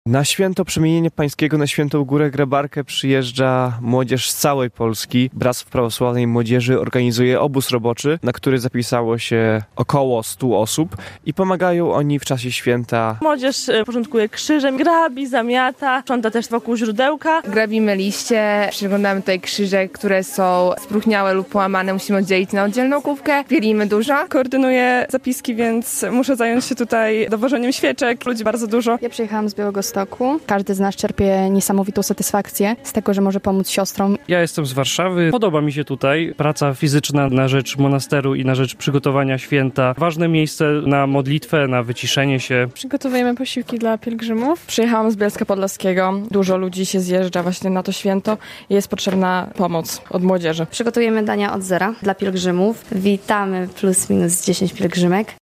Na święto Przemienienia Pańskiego, na Świętą Górę Grabarkę przyjeżdża młodzież z całej Polski. Bractwo Prawosławnej Młodzieży organizuje obóz roboczy, na który zapisało się około 100 osób i pomagają oni w czasie święta. Młodzież porządkuje krzyżem, grabi, zamiata, sprząta też wokół źródełka. Grabimy liście, przyglądamy tutaj krzyże, które są spróchniałe lub połamane, musimy oddzielić na oddzielną kubkę. Pielimy dużo. Koordynuję zapiski, więc muszę zająć się tutaj dowożeniem świeczek. Ludzi bardzo dużo. Ja przyjechałam z Białegostoku. Każdy z nas czerpie niesamowitą satysfakcję z tego, że może pomóc siostrom. Ja jestem z Warszawy. Podoba mi się tutaj praca fizyczna na rzecz monasteru i na rzecz przygotowania święta. Ważne miejsce na modlitwę, na wyciszenie się. Przygotowujemy posiłki dla pielgrzymów. Przyjechałam z Bielska Podlaskiego. Dużo ludzi się zjeżdża właśnie na to święto i jest potrzebna pomoc od młodzieży. Przygotujemy dania od zera dla pielgrzymów. Witamy plus minus 10 pielgrzymek.